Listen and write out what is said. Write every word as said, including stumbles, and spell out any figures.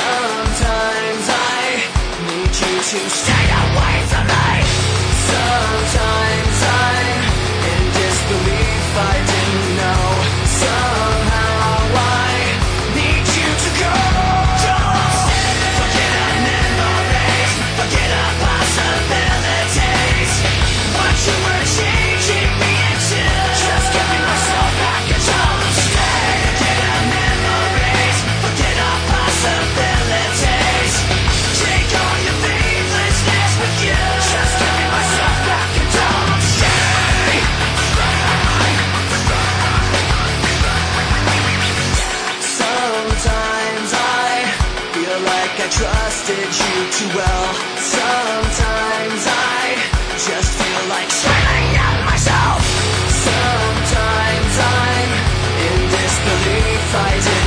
Sometimes I need you to stay away from me. Sometimes I'm in disbelief, I didn't know. Somehow I need you to go. Forget our memories, forget our possibilities. What you were changing me into, just giving myself back control. Stay. Forget our memories, forget our possibilities. Take all your faithlessness with you, just giving myself back control. Stay. Sometimes I feel like I trusted you too well. Sometimes I just feel like screaming at myself. Sometimes I'm in disbelief, I did